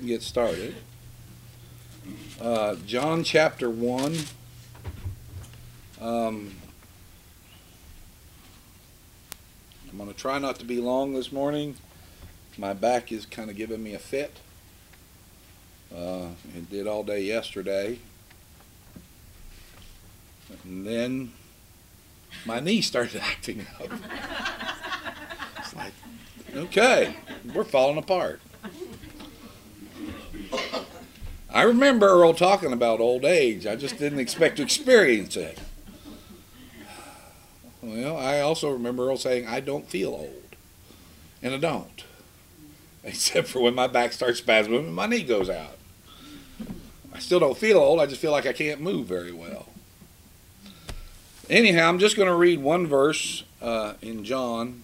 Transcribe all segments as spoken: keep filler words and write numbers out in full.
and get started. Uh, John chapter one. Um, I'm going to try not to be long this morning. My back is kind of giving me a fit. Uh, it did all day yesterday. And then my knee started acting up. It's like, okay, we're falling apart. I remember Earl talking about old age. I just didn't expect to experience it. Well, I also remember Earl saying, I don't feel old. And I don't. Except for when my back starts spasming and my knee goes out. I still don't feel old. I just feel like I can't move very well. Anyhow, I'm just going to read one verse uh, in John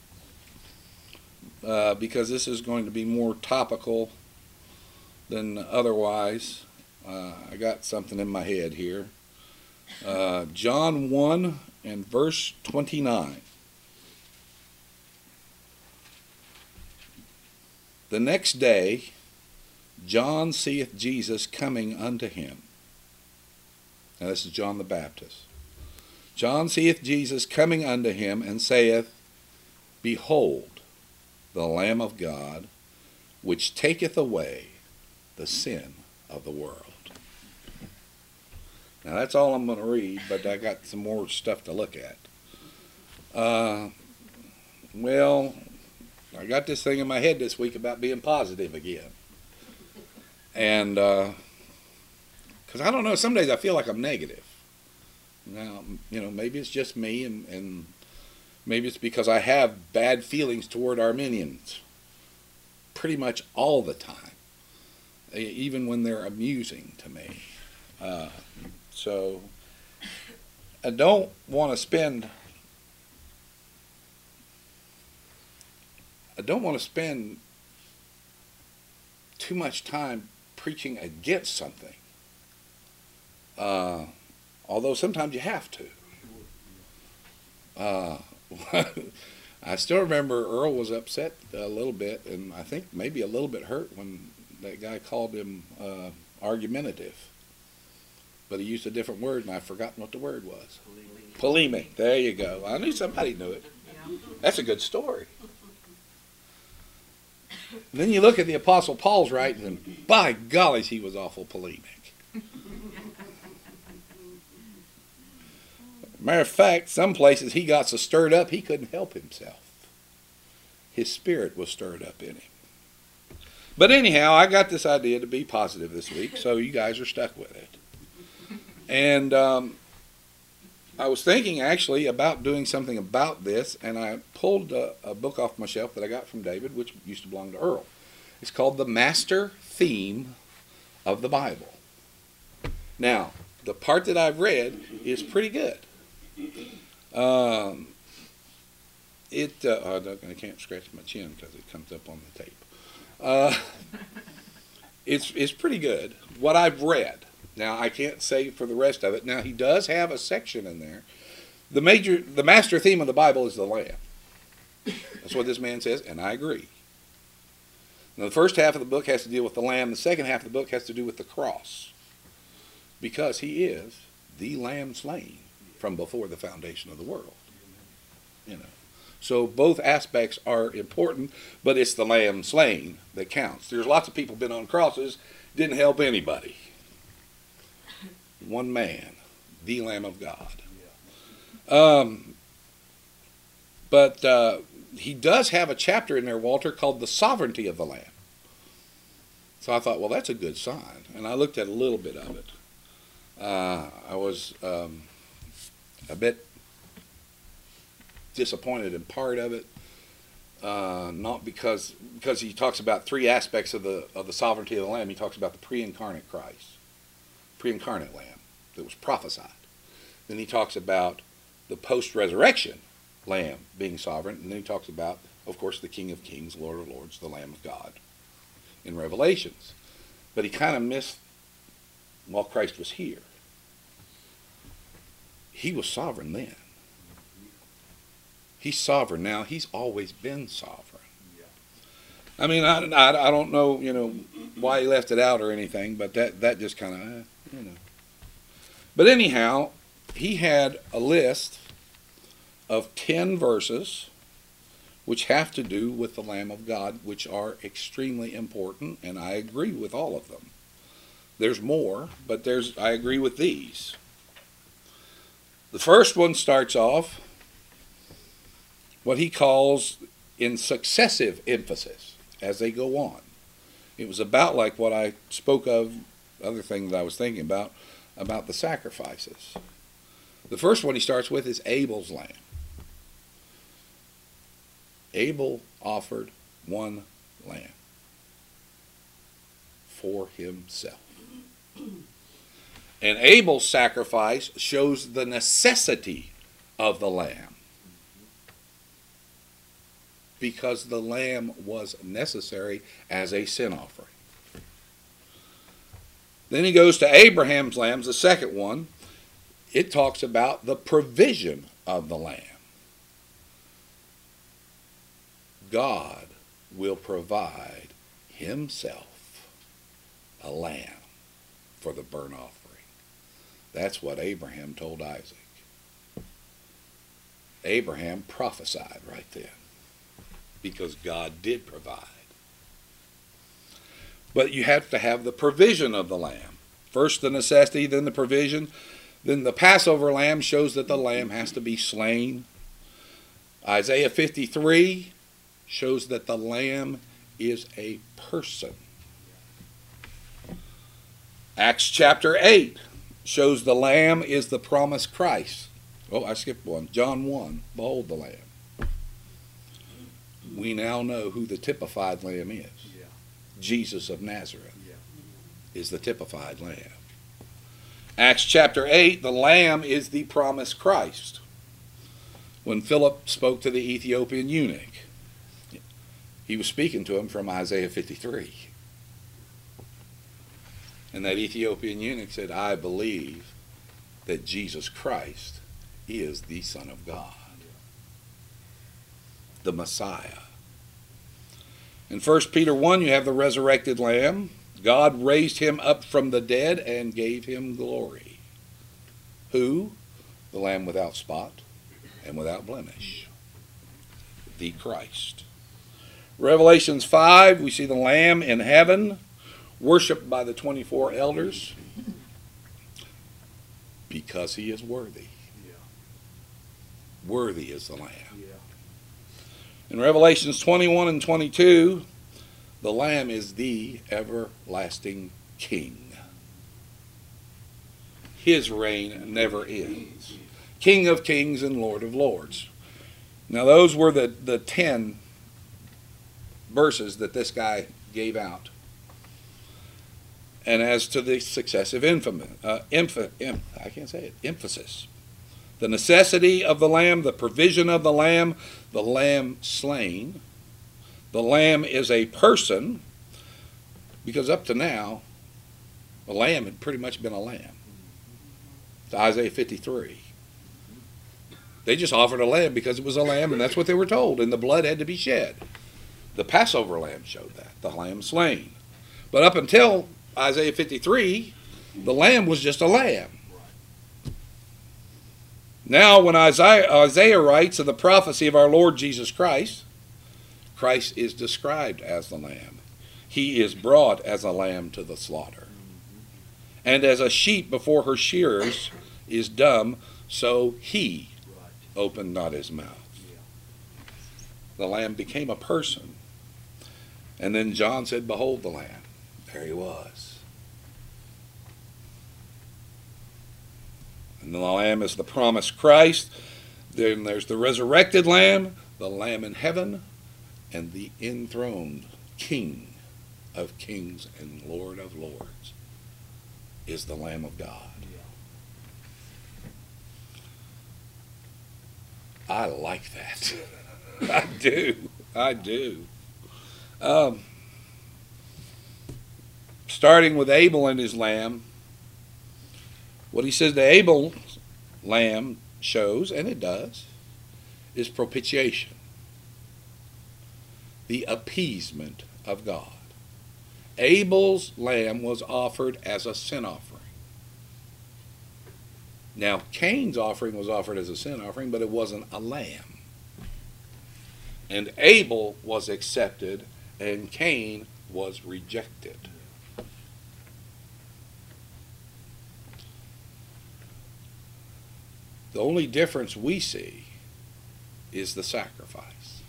uh, because this is going to be more topical than otherwise. Uh, I got something in my head here. Uh, John one and verse twenty-nine. The next day, John seeth Jesus coming unto him. Now this is John the Baptist. John seeth Jesus coming unto him, and saith, Behold, the Lamb of God, which taketh away the sin of the world. Now that's all I'm going to read, but I got some more stuff to look at. Uh, well, I got this thing in my head this week about being positive again. And, because uh, I don't know, some days I feel like I'm negative. Now, you know, maybe it's just me, and, and maybe it's because I have bad feelings toward Arminians pretty much all the time, even when they're amusing to me. Uh, so, I don't want to spend, I don't want to spend too much time preaching against something. Uh, although sometimes you have to. Uh, I still remember Earl was upset a little bit, and I think maybe a little bit hurt when that guy called him uh, argumentative. But he used a different word, and I've forgotten what the word was. Polemic. Polemic. There you go. I knew somebody knew it. That's a good story. Then you look at the Apostle Paul's writings, and by golly, he was awful polemic. Matter of fact, some places he got so stirred up he couldn't help himself. His spirit was stirred up in him. But anyhow, I got this idea to be positive this week, so you guys are stuck with it. And um, I was thinking actually about doing something about this, and I pulled a, a book off my shelf that I got from David, which used to belong to Earl. It's called The Master Theme of the Bible. Now, the part that I've read is pretty good. Um, it uh, oh, I can't scratch my chin because it comes up on the tape. Uh, it's it's pretty good. What I've read. Now I can't say for the rest of it. Now he does have a section in there. The major, the master theme of the Bible is the Lamb. That's what this man says, and I agree. Now the first half of the book has to deal with the Lamb. The second half of the book has to do with the cross, because he is the Lamb slain from before the foundation of the world. You know, so both aspects are important, but it's the Lamb slain that counts. There's lots of people been on crosses, didn't help anybody. One man, the Lamb of God. Um, but uh, he does have a chapter in there, Walter, called The Sovereignty of the Lamb. So I thought, well, that's a good sign. And I looked at a little bit of it. Uh, I was um, a bit disappointed in part of it, uh, not because because he talks about three aspects of the of the sovereignty of the Lamb. He talks about the pre-incarnate Christ, pre-incarnate Lamb that was prophesied. Then he talks about the post-resurrection Lamb being sovereign, and then he talks about, of course, the King of Kings, Lord of Lords, the Lamb of God in Revelations. But he kind of missed while Christ was here. He was sovereign then. He's sovereign now. He's always been sovereign. I mean, I, I, I don't know, you know, why he left it out or anything, but that, that just kind of, eh, you know. But anyhow, he had a list of ten verses which have to do with the Lamb of God, which are extremely important, and I agree with all of them. There's more, but there's I agree with these. The first one starts off what he calls in successive emphasis as they go on. It was about like what I spoke of, other thing that I was thinking about, about the sacrifices. The first one he starts with is Abel's lamb. Abel offered one lamb for himself. And Abel's sacrifice shows the necessity of the lamb, because the lamb was necessary as a sin offering. Then he goes to Abraham's lambs, the second one. It talks about the provision of the lamb. God will provide himself a lamb for the burnt offering. That's what Abraham told Isaac. Abraham prophesied right then, because God did provide. But you have to have the provision of the lamb. First the necessity, then the provision. Then the Passover lamb shows that the lamb has to be slain. Isaiah fifty-three shows that the lamb is a person. Acts chapter eight shows the lamb is the promised Christ. Oh, I skipped one. John one, behold the lamb. We now know who the typified lamb is. Yeah. Jesus of Nazareth yeah. is the typified lamb. Acts chapter eight, the lamb is the promised Christ. When Philip spoke to the Ethiopian eunuch, he was speaking to him from Isaiah fifty-three. And that Ethiopian eunuch said, I believe that Jesus Christ is the Son of God, the Messiah. In First Peter one, you have the resurrected lamb. God raised him up from the dead and gave him glory. Who? The lamb without spot and without blemish. The Christ. Revelations five, we see the lamb in heaven, worshipped by the twenty-four elders, because he is worthy. Yeah. Worthy is the lamb. Yeah. In Revelations twenty-one and twenty-two, the lamb is the everlasting king. His reign never ends. King of kings and Lord of lords. Now those were the, the ten verses that this guy gave out. And as to the successive infamy, uh, emph- em- I can't say it, emphasis. The necessity of the lamb, the provision of the lamb, the lamb slain. The lamb is a person, because up to now, a lamb had pretty much been a lamb. To Isaiah fifty-three. They just offered a lamb because it was a lamb, and that's what they were told, and the blood had to be shed. The Passover lamb showed that, the lamb slain. But up until Isaiah fifty-three, the lamb was just a lamb. Now, when Isaiah, Isaiah writes of the prophecy of our Lord Jesus Christ, Christ is described as the lamb. He is brought as a lamb to the slaughter. And as a sheep before her shearers is dumb, so he opened not his mouth. The lamb became a person. And then John said, behold the lamb. There he was. And the lamb is the promised Christ. Then there's the resurrected lamb, the lamb in heaven, and the enthroned King of kings and Lord of lords is the Lamb of God. I like that. I do. I do. Um, starting with Abel and his lamb, what he says the Abel's lamb shows, and it does, is propitiation. The appeasement of God. Abel's lamb was offered as a sin offering. Now, Cain's offering was offered as a sin offering, but it wasn't a lamb. And Abel was accepted, and Cain was rejected. The only difference we see is the sacrifice.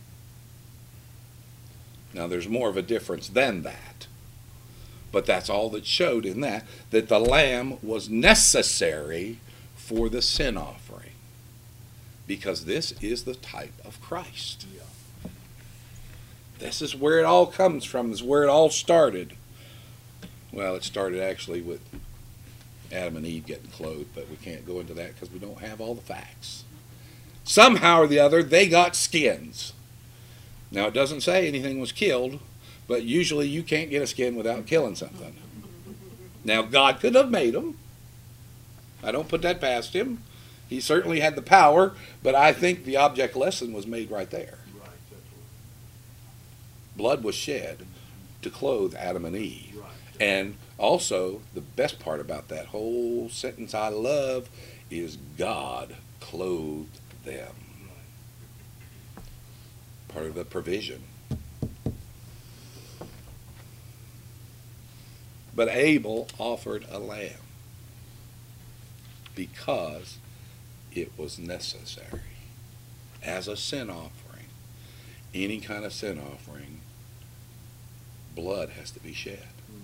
Now, there's more of a difference than that. But that's all that showed in that, that the lamb was necessary for the sin offering. Because this is the type of Christ. Yeah. This is where it all comes from. This is where it all started. Well, it started actually with Adam and Eve getting clothed, but we can't go into that because we don't have all the facts. Somehow or the other, they got skins. Now, it doesn't say anything was killed, but usually you can't get a skin without killing something. Now, God could have made them. I don't put that past him. He certainly had the power, but I think the object lesson was made right there. Blood was shed to clothe Adam and Eve. And also, the best part about that whole sentence I love is God clothed them. Part of the provision. But Abel offered a lamb because it was necessary. As a sin offering, any kind of sin offering, blood has to be shed.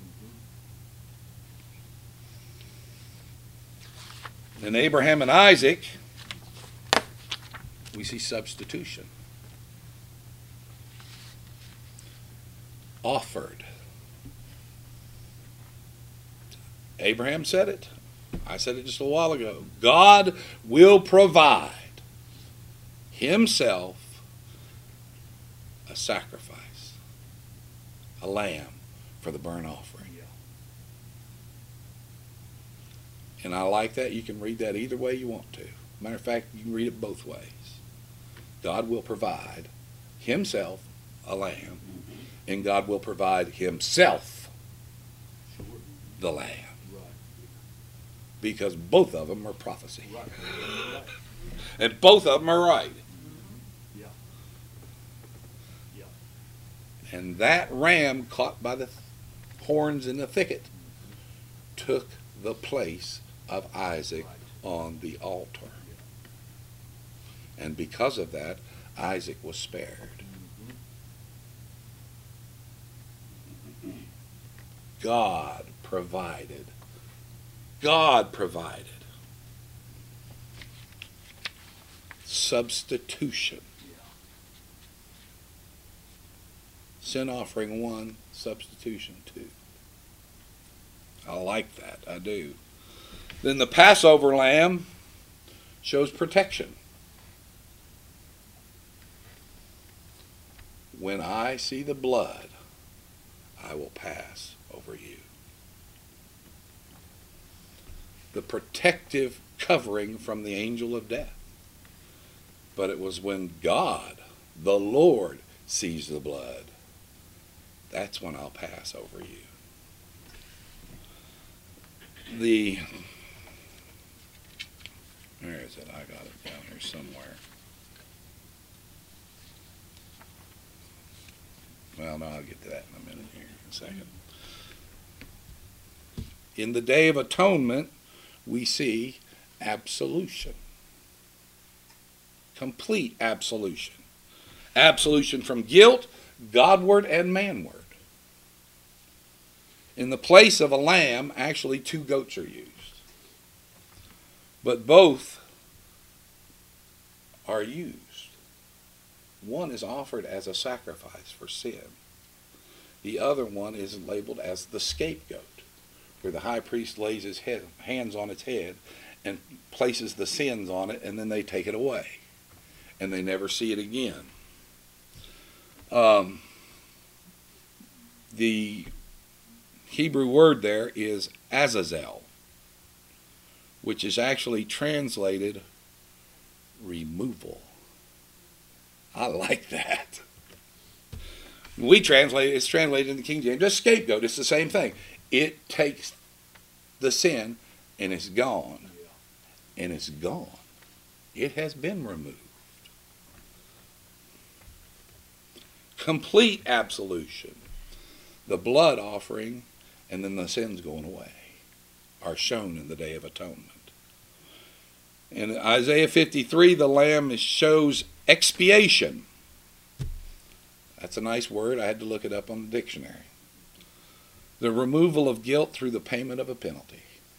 Mm-hmm. In Abraham and Isaac, we see substitution. Offered. Abraham said it. I said it just a while ago. God will provide himself a sacrifice, a lamb for the burnt offering. Yeah. And I like that. You can read that either way you want to. Matter of fact, you can read it both ways. God will provide himself a lamb, and God will provide himself the lamb. Because both of them are prophecy. Right. Right. And both of them are right. Mm-hmm. Yeah. Yeah. And that ram caught by the horns in the thicket mm-hmm. took the place of Isaac right. on the altar. Yeah. And because of that, Isaac was spared. Mm-hmm. God provided. God provided. Substitution. Yeah. Sin offering one, substitution two. I like that. I do. Then the Passover lamb shows protection. When I see the blood, I will pass over you. The protective covering from the angel of death. But it was when God, the Lord, sees the blood, that's when I'll pass over you. The, where is it? I got it down here somewhere. Well, no, I'll get to that in a minute here, in a second. In the Day of Atonement, we see absolution. Complete absolution. Absolution from guilt, Godward and manward. In the place of a lamb, actually two goats are used. But both are used. One is offered as a sacrifice for sin. The other one is labeled as the scapegoat, where the high priest lays his head, hands on its head and places the sins on it, and then they take it away. And they never see it again. Um, the Hebrew word there is Azazel, which is actually translated removal. I like that. We translate it's translated in the King James as scapegoat. It's the same thing. It takes the sin and it's gone. And it's gone. It has been removed. Complete absolution. The blood offering and then the sins going away are shown in the Day of Atonement. In Isaiah fifty-three, the Lamb shows expiation. That's a nice word. I had to look it up on the dictionary. The removal of guilt through the payment of a penalty.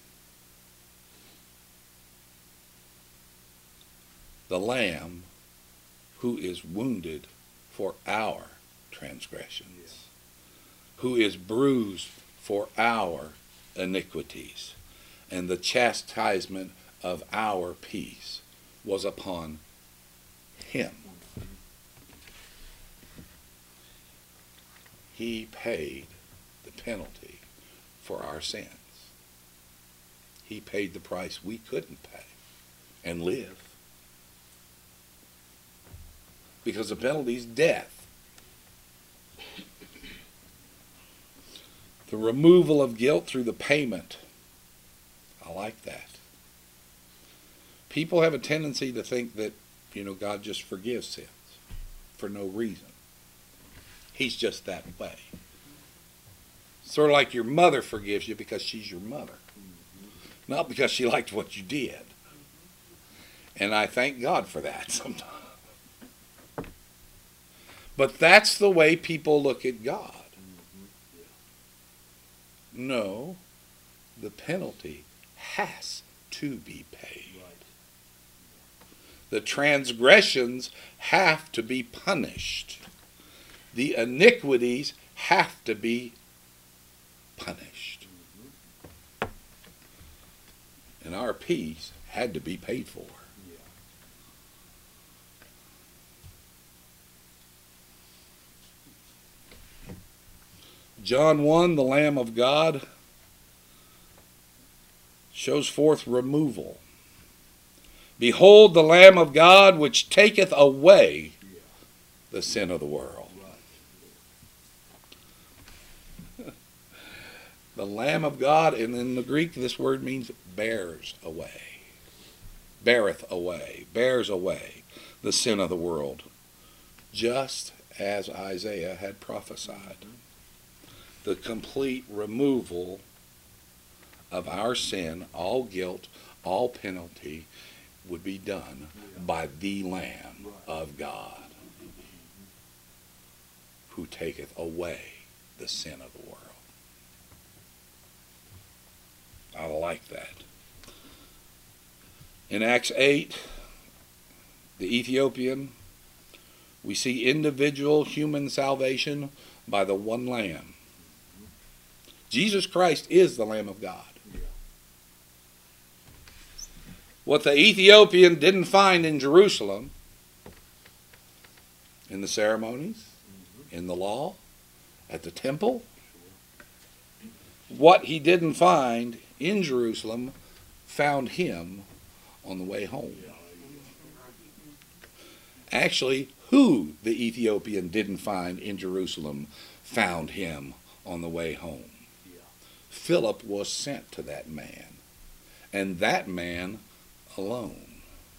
The Lamb who is wounded for our transgressions, yes. Who is bruised for our iniquities, and the chastisement of our peace was upon him. He paid the penalty for our sins. He paid the price we couldn't pay and live. Because the penalty is death. The removal of guilt through the payment. I like that. People have a tendency to think that, you know, God just forgives sins for no reason. He's just that way. Sort of like your mother forgives you because she's your mother. Not because she liked what you did. And I thank God for that sometimes. But that's the way people look at God. No, the penalty has to be paid. The transgressions have to be punished. The iniquities have to be punished. And our peace had to be paid for. John one, the Lamb of God, shows forth removal. Behold the Lamb of God which taketh away the sin of the world. The Lamb of God, and in the Greek this word means bears away. Beareth away, bears away the sin of the world. Just as Isaiah had prophesied. The complete removal of our sin, all guilt, all penalty, would be done by the Lamb of God, who taketh away the sin of the world. I like that. In Acts eight, the Ethiopian, we see individual human salvation by the one Lamb. Jesus Christ is the Lamb of God. What the Ethiopian didn't find in Jerusalem, in the ceremonies, in the law, at the temple, what he didn't find in Jerusalem found him on the way home. Actually, who the Ethiopian didn't find in Jerusalem found him on the way home. Philip was sent to that man, and that man alone.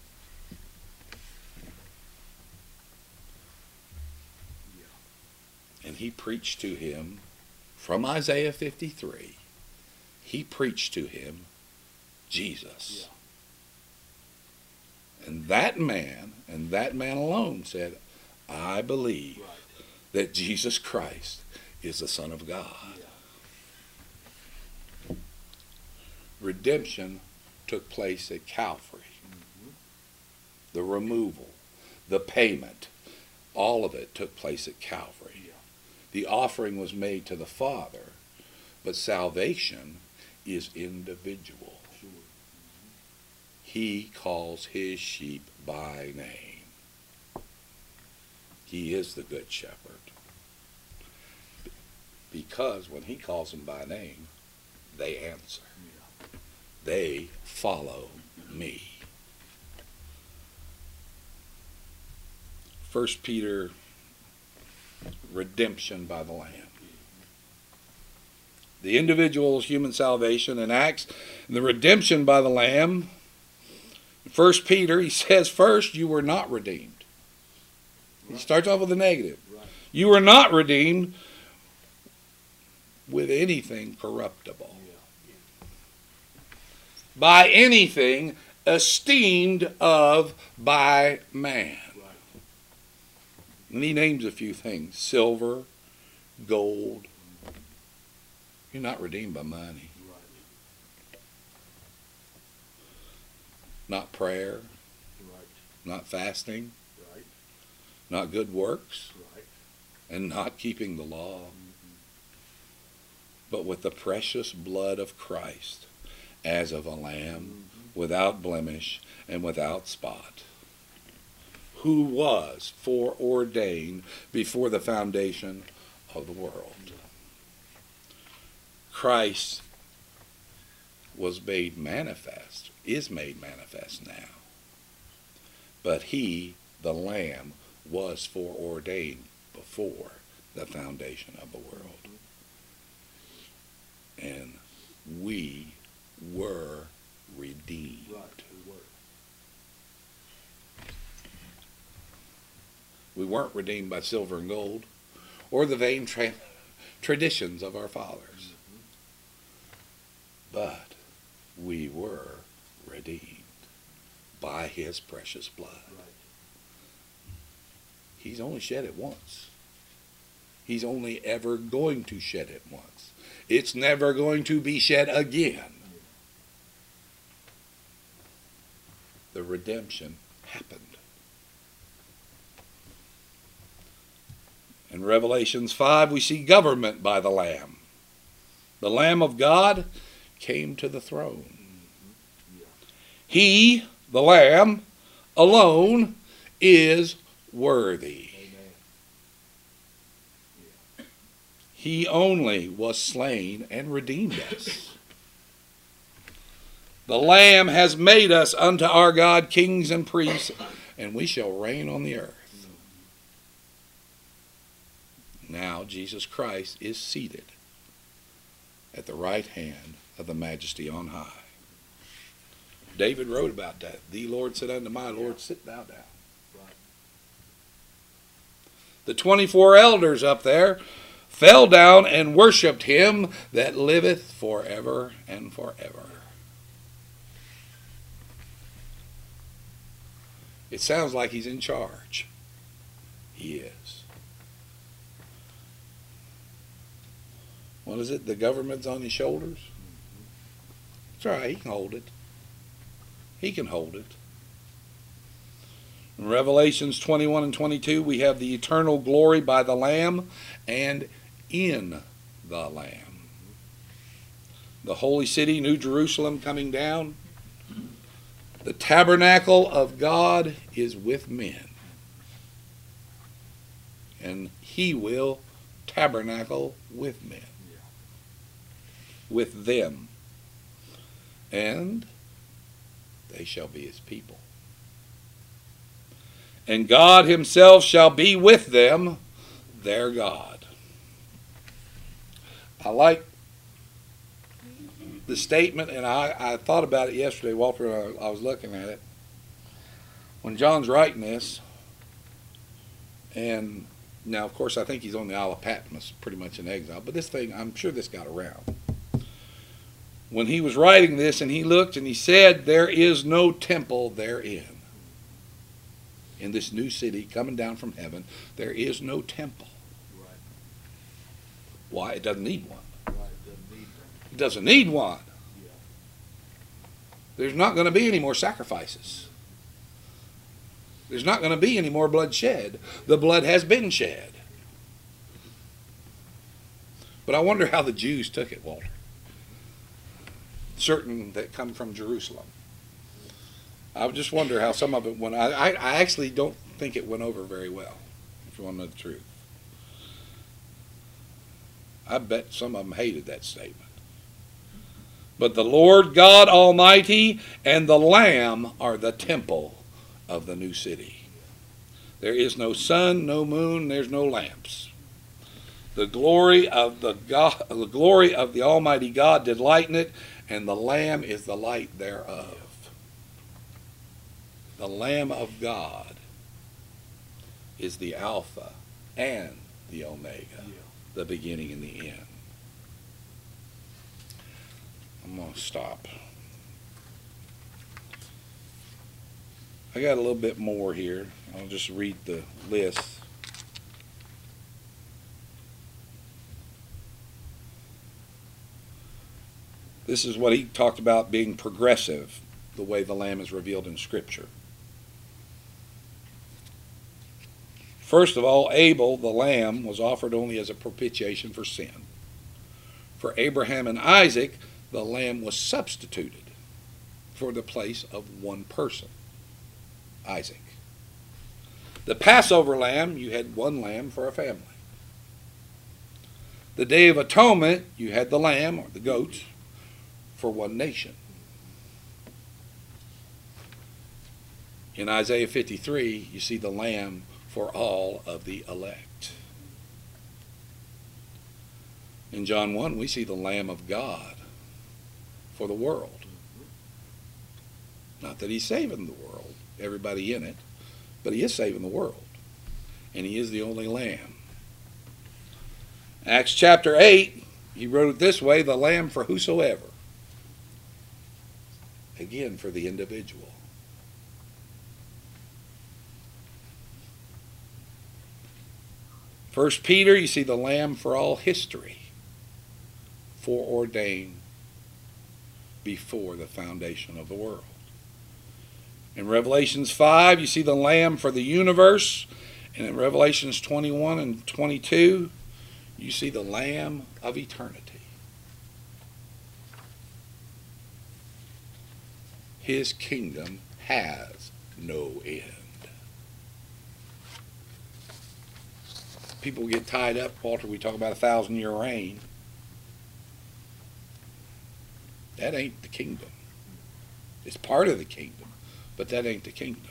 And he preached to him from Isaiah fifty-three. He preached to him Jesus. Yeah. And that man, and that man alone said, I believe right. that Jesus Christ is the Son of God. Yeah. Redemption took place at Calvary. Mm-hmm. The removal, the payment, all of it took place at Calvary. Yeah. The offering was made to the Father, but salvation is individual. Sure. Mm-hmm. He calls his sheep by name. He is the good shepherd. Because when he calls them by name, they answer. Yeah. They follow me. First Peter Redemption by the Lamb. The individual's human salvation and acts, the redemption by the Lamb. First Peter, he says, first, you were not redeemed. He starts off with a negative. You were not redeemed with anything corruptible. By anything esteemed of by man. And he names a few things. Silver, gold. You're not redeemed by money. Not prayer. Not fasting. Not good works. And not keeping the law. But with the precious blood of Christ, as of a lamb, without blemish and without spot, who was foreordained before the foundation of the world. Christ was made manifest, is made manifest now. But he, the Lamb, was foreordained before the foundation of the world. And we were redeemed. Right, we were. We weren't redeemed by silver and gold or the vain tra- traditions of our fathers. Mm-hmm. But we were redeemed by his precious blood. Right. He's only shed it once. He's only ever going to shed it once. It's never going to be shed again. The redemption happened. In Revelations five, we see government by the Lamb. The Lamb of God came to the throne. He, the Lamb, alone is worthy. He only was slain and redeemed us. The Lamb has made us unto our God kings and priests, and we shall reign on the earth. Now Jesus Christ is seated at the right hand of the Majesty on high. David wrote about that. The Lord said unto my Lord, sit thou down. The twenty-four elders up there fell down and worshipped him that liveth forever and forever. It sounds like he's in charge. He is. What is it? The government's on his shoulders? That's right, he can hold it. He can hold it. In Revelations twenty-one and twenty-two, we have the eternal glory by the Lamb and in the Lamb. The holy city, New Jerusalem, coming down. The tabernacle of God is with men. And he will tabernacle with men. With them. And they shall be his people. And God himself shall be with them, their God. I like the statement, and I, I thought about it yesterday, Walter, I, I was looking at it. When John's writing this, and now, of course, I think he's on the Isle of Patmos, pretty much in exile, but this thing, I'm sure this got around. When he was writing this, and he looked and he said, there is no temple therein. In this new city coming down from heaven, there is no temple. Right. Why? It doesn't need one. Right. It doesn't need one. It doesn't need one. Yeah. There's not going to be any more sacrifices. There's not going to be any more blood shed. The blood has been shed. But I wonder how the Jews took it, Walter. Certain that come from Jerusalem. I just wonder how some of it went. I, I, I actually don't think it went over very well, if you want to know the truth. I bet some of them hated that statement. But the Lord God Almighty and the Lamb are the temple of the new city. There is no sun, no moon, there's no lamps. The glory of the God, the glory of the Almighty God did lighten it, and the Lamb is the light thereof. The Lamb of God is the Alpha and the Omega, Yeah. the beginning and the end. I'm going to stop. I got a little bit more here. I'll just read the list. This is what he talked about being progressive, the way the Lamb is revealed in Scripture. First of all, Abel, the lamb, was offered only as a propitiation for sin. For Abraham and Isaac, the lamb was substituted for the place of one person, Isaac. The Passover lamb, you had one lamb for a family. The Day of Atonement, you had the lamb, or the goats, for one nation. In Isaiah fifty-three, you see the lamb for all of the elect. In John one, we see the Lamb of God for the world. Not that he's saving the world, everybody in it, but he is saving the world. And he is the only Lamb. Acts chapter eight, he wrote it this way, the Lamb for whosoever. Again, for the individual. First Peter, you see the Lamb for all history, foreordained before the foundation of the world. In Revelations five, you see the Lamb for the universe. And in Revelations twenty-one and twenty-two, you see the Lamb of eternity. His kingdom has no end. People get tied up, Walter, we talk about a thousand year reign. That ain't the kingdom. It's part of the kingdom, but that ain't the kingdom.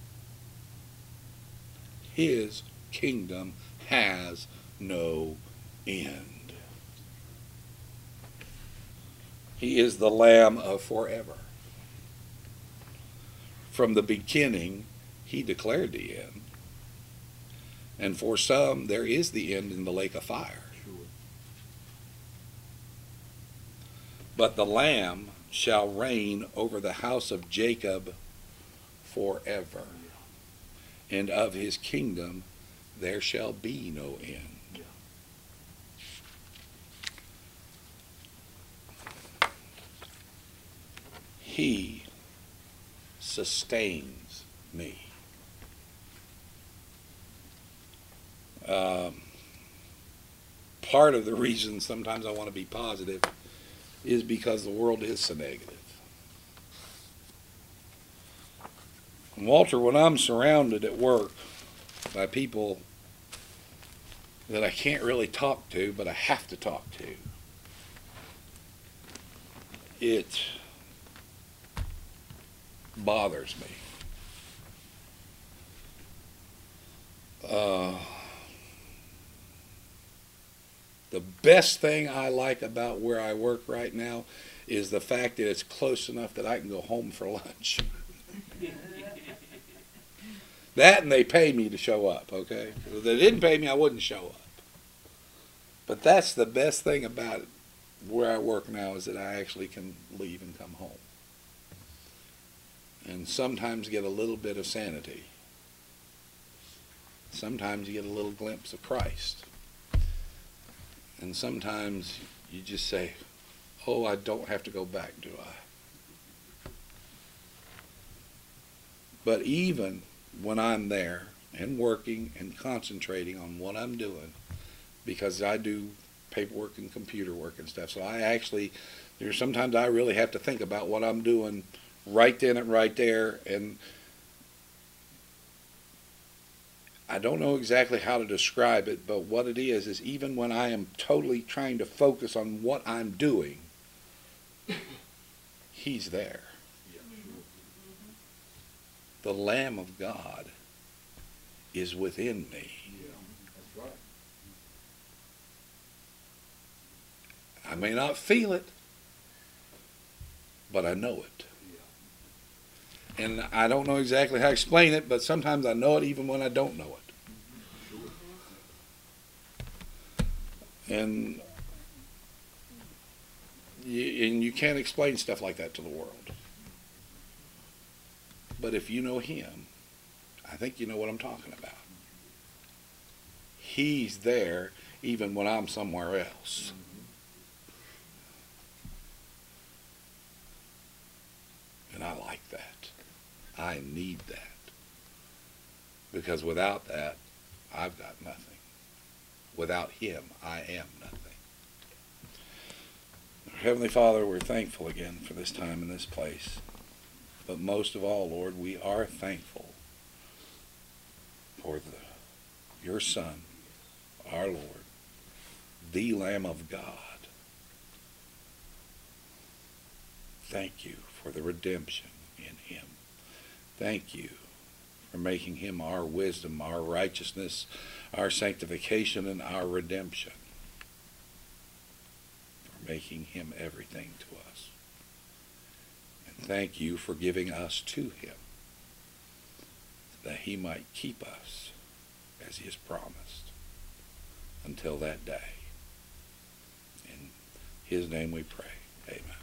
His kingdom has no end. He is the Lamb of forever. From the beginning, he declared the end. And for some, there is the end in the lake of fire. Sure. But the Lamb shall reign over the house of Jacob forever. And of his kingdom there shall be no end. Yeah. He sustains me. Um, part of the reason sometimes I want to be positive is because the world is so negative. And Walter, when I'm surrounded at work by people that I can't really talk to, but I have to talk to, it bothers me. Uh, the best thing I like about where I work right now is the fact that it's close enough that I can go home for lunch. That and they pay me to show up, okay? If they didn't pay me, I wouldn't show up. But that's the best thing about where I work now is that I actually can leave and come home. And sometimes get a little bit of sanity. Sometimes you get a little glimpse of Christ. And sometimes you just say, oh, I don't have to go back, do I? But even when I'm there and working and concentrating on what I'm doing, because I do paperwork and computer work and stuff, so I actually, there's sometimes I really have to think about what I'm doing right then and right there, and I don't know exactly how to describe it, but what it is is even when I am totally trying to focus on what I'm doing, he's there. Yeah, sure. The Lamb of God is within me. Yeah, that's right. I may not feel it, but I know it. Yeah. And I don't know exactly how to explain it, but sometimes I know it even when I don't know it. And you, and you can't explain stuff like that to the world. But if you know him, I think you know what I'm talking about. He's there even when I'm somewhere else. And I like that. I need that. Because without that, I've got nothing. Without him, I am nothing. Heavenly Father, we're thankful again for this time and this place. But most of all, Lord, we are thankful for the, your Son, our Lord, the Lamb of God. Thank you for the redemption in him. Thank you for making him our wisdom, our righteousness, our sanctification, and our redemption. For making him everything to us. And thank you for giving us to him, that he might keep us as he has promised until that day. In his name we pray. Amen.